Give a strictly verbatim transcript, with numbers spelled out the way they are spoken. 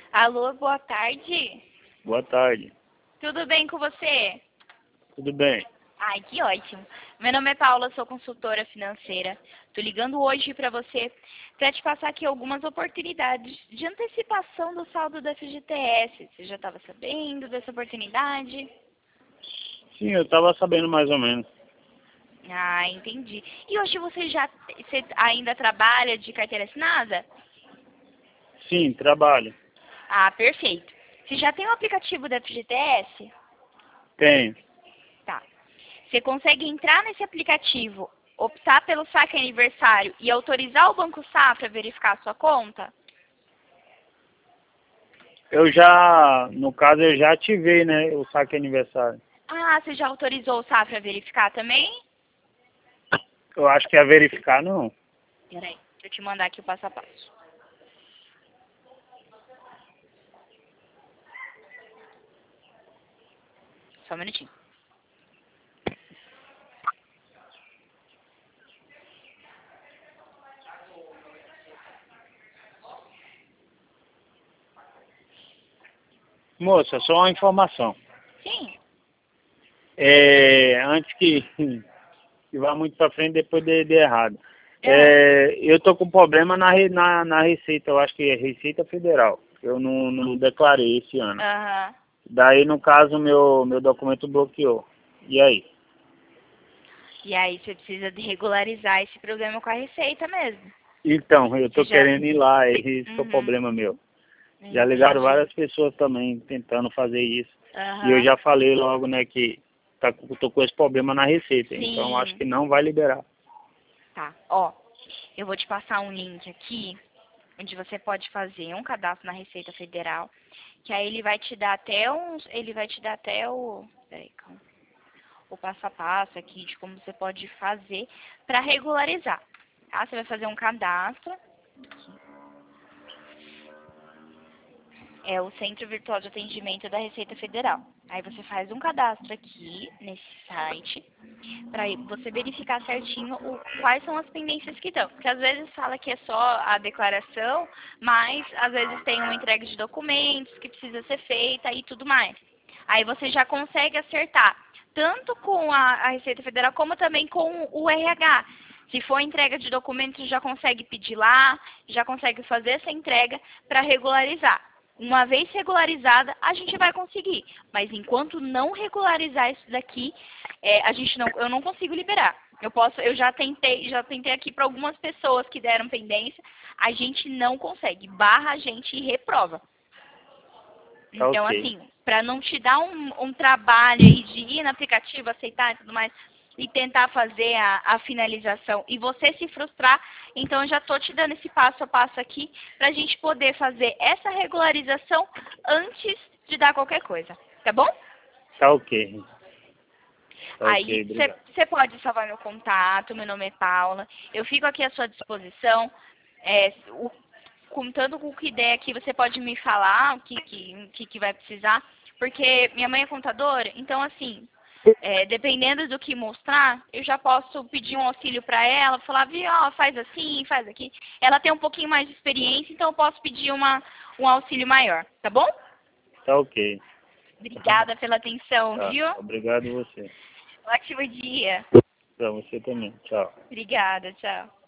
Alô, boa tarde. Boa tarde. Tudo bem com você? Tudo bem? Ai, que ótimo. Meu nome é Paula, sou consultora financeira. Tô ligando hoje para você para te passar aqui algumas oportunidades de antecipação do saldo da F G T S. Você já estava sabendo dessa oportunidade? Sim, eu estava sabendo mais ou menos. Ah, entendi. E hoje você já você ainda trabalha de carteira assinada? Sim, trabalho. Ah, perfeito. Você já tem o aplicativo da F G T S? Tenho. Tá. Você consegue entrar nesse aplicativo, optar pelo saque aniversário e autorizar o Banco Safra a verificar a sua conta? Eu já, no caso, eu já ativei, né, o saque aniversário. Ah, você já autorizou o Safra a verificar também? Eu acho que é verificar, não. Peraí, deixa eu te mandar aqui o passo a passo. Só um minutinho. Moça, só uma informação. Sim. É, antes que, que vá muito para frente, depois dê, dê errado. Ah, É, eu tô com problema na, re- na, na Receita, eu acho que é Receita Federal. Eu não, não declarei esse ano. aham. Daí, no caso, meu, meu documento bloqueou. E aí? E aí você precisa de regularizar esse problema com a Receita mesmo. Então, eu Você tô já... querendo ir lá, esse é o Uhum. problema meu. Já ligaram Entendi. várias pessoas também tentando fazer isso. E eu Aham. já falei logo, né, que tá, com- tô com esse problema na Receita. Então, acho Sim. que não vai liberar. Tá. Ó, eu vou te passar um link aqui, onde você pode fazer um cadastro na Receita Federal, que aí ele vai te dar até uns, ele vai te dar até o, peraí, calma, o passo a passo aqui de como você pode fazer para regularizar. Tá? Você vai fazer um cadastro, é o Centro Virtual de Atendimento da Receita Federal. Aí você faz um cadastro aqui nesse site para você verificar certinho o, quais são as pendências que estão. Porque às vezes fala que é só a declaração, mas às vezes tem uma entrega de documentos que precisa ser feita e tudo mais. Aí você já consegue acertar tanto com a, a Receita Federal como também com o R H. Se for entrega de documentos, já consegue pedir lá, já consegue fazer essa entrega para regularizar. Uma vez regularizada, a gente vai conseguir. Mas enquanto não regularizar isso daqui, é, a gente não, eu não consigo liberar. Eu posso, eu já tentei, já tentei aqui para algumas pessoas que deram pendência, a gente não consegue. Barra a gente e reprova. Tá Então, ok. assim, para não te dar um, um trabalho aí de ir no aplicativo, aceitar e tudo mais, e tentar fazer a, a finalização e você se frustrar, então eu já estou te dando esse passo a passo aqui para a gente poder fazer essa regularização antes de dar qualquer coisa, tá bom? Tá ok. Tá ok, Aí obrigado. você pode salvar meu contato, meu nome é Paula, eu fico aqui à sua disposição. É, o, contando com o que der aqui, você pode me falar o que, que, que, que vai precisar, porque minha mãe é contadora, então assim, é, dependendo do que mostrar, eu já posso pedir um auxílio para ela, falar, viu, ó, faz assim, faz aqui. Ela tem um pouquinho mais de experiência, então eu posso pedir uma, um auxílio maior, tá bom? Tá ok. Obrigada pela atenção, Tá. viu? Obrigado você. Ótimo dia. Pra você também. Tchau. Obrigada, tchau.